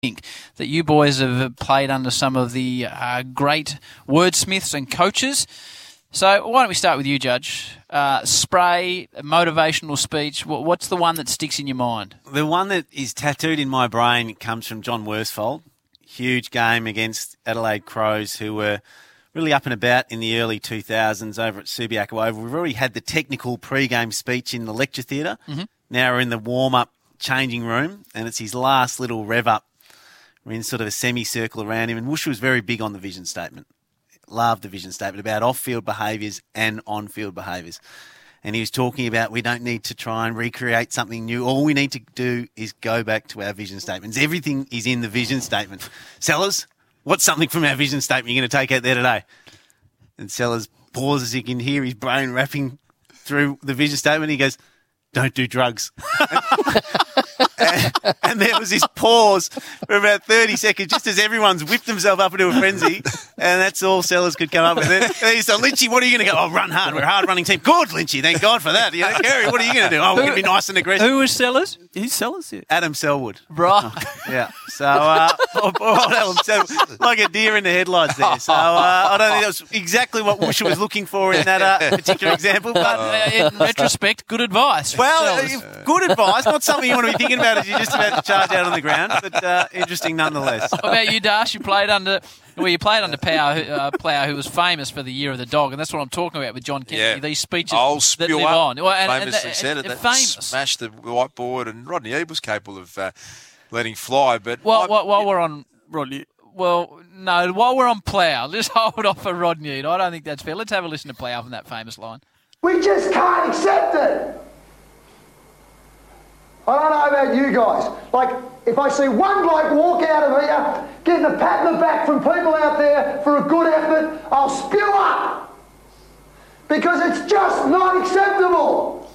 think that you boys have played under some of the great wordsmiths and coaches. So why don't we start with you, Judge? Spray, motivational speech. What's the one that sticks in your mind? The one that is tattooed in my brain comes from John Worsfold. Huge game against Adelaide Crows, who were really up and about in the early 2000s over at Subiaco Oval. We've already had the technical pre-game speech in the lecture theatre. Mm-hmm. Now we're in the warm-up changing room, and it's his last little rev-up. We're in sort of a semicircle around him, and Woosh was very big on the vision statement. Loved the vision statement about off-field behaviours and on-field behaviours. And he was talking about we don't need to try and recreate something new. All we need to do is go back to our vision statements. Everything is in the vision statement. Sellers, what's something from our vision statement you're going to take out there today? And Sellers pauses. You can hear his brain rapping through the vision statement. He goes, don't do drugs. And there was this pause for about 30 seconds, just as everyone's whipped themselves up into a frenzy, and that's all Sellers could come up with. And he said, Lynchy, what are you going to go? Oh, run hard. We're a hard-running team. Good, Lynchy. Thank God for that. Gary, what are you going to do? Oh, we're going to be nice and aggressive. Who was Sellers? Who's Sellers? Yeah. Adam Selwood. Right. Yeah. So, like a deer in the headlights there. So, I don't think that was exactly what Woosha was looking for in that particular example. But in retrospect, good advice. Well, good advice. Not something you want to be thinking about as you're just about to charge out on the ground, but interesting nonetheless. What about you, Dash? You played under Plough, who was famous for the Year of the Dog, and that's what I'm talking about with John Kennedy. Yeah. These speeches that live on. Famously said it. That smashed the whiteboard, and Rodney Eade was capable of letting fly. But while we're on Rodney, while we're on Plough, let's hold off for Rodney Eade. I don't think that's fair. Let's have a listen to Plough from that famous line. We just can't accept it. I don't know about you guys. Like, if I see one bloke walk out of here getting a pat on the back from people out there for a good effort, I'll spew up. Because it's just not acceptable.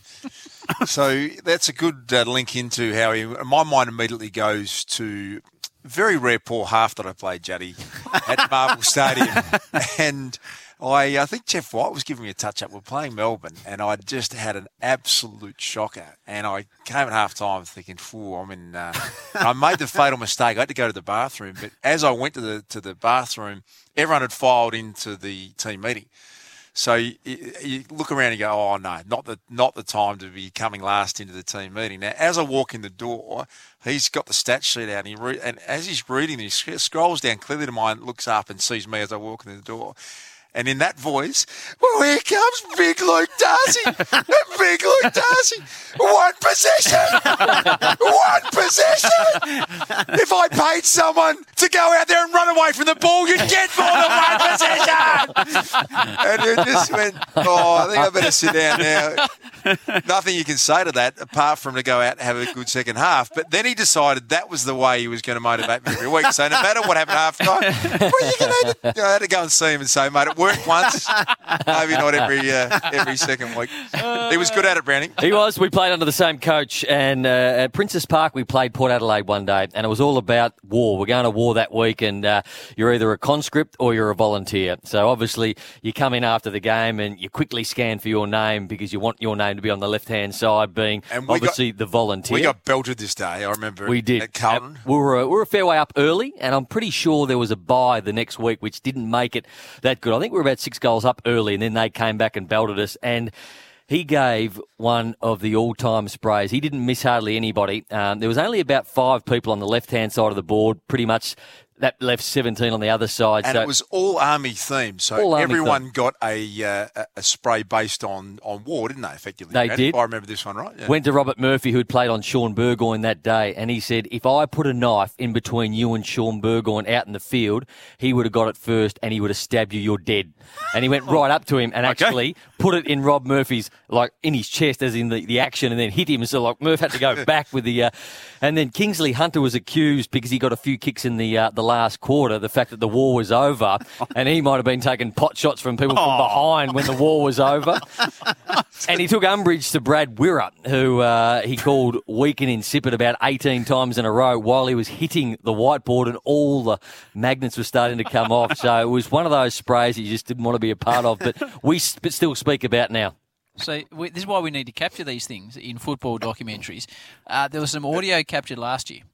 So that's a good link into how my mind immediately goes to very rare poor half that I played, Juddy, at Marvel Stadium. And I think Jeff White was giving me a touch-up. We're playing Melbourne, and I just had an absolute shocker. And I came at half-time thinking, I'm in... I made the fatal mistake. I had to go to the bathroom. But as I went to the bathroom, everyone had filed into the team meeting. So you look around and go, oh, no, not the time to be coming last into the team meeting. Now, as I walk in the door, he's got the stat sheet out, and as he's reading, he scrolls down clearly to mine, looks up and sees me as I walk in the door. And in that voice, well, here comes Big Luke Darcy. Big Luke Darcy. One possession. One possession. If I paid someone to go out there and run away from the ball, you'd get more than one possession. And it just went, I think I better sit down now. Nothing you can say to that apart from to go out and have a good second half. But then he decided that was the way he was going to motivate me every week. So no matter what happened at half time, I had to go and see him and say, mate, it worked once, maybe not every second week. He was good at it, Browning. He was. We played under the same coach, and at Princess Park we played Port Adelaide one day, and it was all about war. We're going to war that week, and you're either a conscript or you're a volunteer. So obviously you come in after the game and you quickly scan for your name because you want your name to be on the left-hand side, being obviously the volunteer. We got belted this day, I remember. We did. At Carlton. We were a fair way up early, and I'm pretty sure there was a bye the next week which didn't make it that good. I think we were about 6 goals up early, and then they came back and belted us, and he gave one of the all-time sprays. He didn't miss hardly anybody. There was only about 5 people on the left-hand side of the board, pretty much. That left 17 on the other side. And it was all Army themed, so everyone got a spray based on war, didn't they, effectively? They did. I remember this one, right? Yeah. Went to Robert Murphy, who'd played on Sean Burgoyne that day, and he said, if I put a knife in between you and Sean Burgoyne out in the field, he would have got it first and he would have stabbed you, you're dead. And he went right up to him and actually put it in Rob Murphy's, like, in his chest, as in the action, and then hit him. So, like, Murph had to go back with the... and then Kingsley Hunter was accused, because he got a few kicks in the last quarter, the fact that the war was over, and he might have been taking pot shots from people from behind when the war was over. And he took umbrage to Brad Wirra, who he called weak and insipid about 18 times in a row while he was hitting the whiteboard and all the magnets were starting to come off. So it was one of those sprays that you just didn't want to be a part of, but we still speak about now. So this is why we need to capture these things in football documentaries. There was some audio captured last year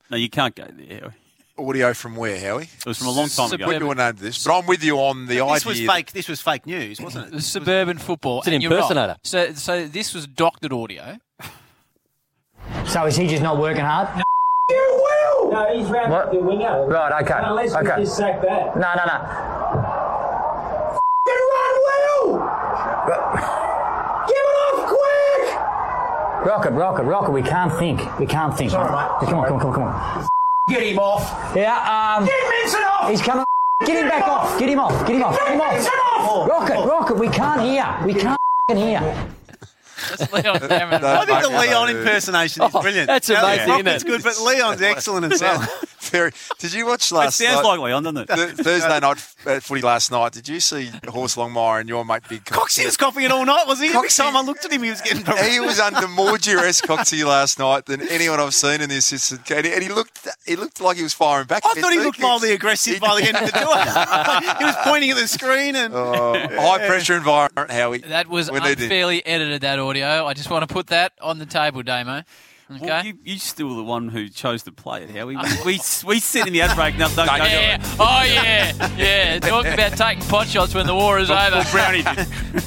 No, you can't go there, Howie. Audio from where, Howie? It was from a long time ago. We will know this, but I'm with you on the This idea. was fake. This was fake news, wasn't The it? suburban football. It's an and you're right. impersonator. So this was doctored audio. So is he just not working hard? You will! No, he's round the winger. Right, okay. Unless we okay. just sack that. No. You run, Will! Give it off quick! Rocket, we can't think. Sorry, mate. Come on. Get him off! Yeah, Get Minson off! he's coming. Get him back off. Get him off. Get Minson off! Rocket, we can't hear. We can't hear. That's Leon Cameron. I think the Leon impersonation is brilliant. that's amazing, isn't It's it? good, but Leon's excellent as well. Did you watch It last sounds night? like Leon, doesn't it? Thursday night footy last night. Did you see Horse Longmire and your mate Big Coxie was copying it all night, was he? Every Coxie- time I looked at him, he was getting He was under more duress, Coxie, last night than anyone I've seen in the assistant. And he looked like he was firing back. I thought he looked mildly aggressive by the end of the tour. He was pointing at the screen and... High pressure environment, Howie. That was We need it. unfairly edited, that audio. I just want to put that on the table, Damo. Okay? Well, you still the one who chose to play it, Howie. We sit in the ad break. Now, don't go. Yeah. Oh, yeah. Yeah. Talking about taking pot shots when the war is over. Brownie did.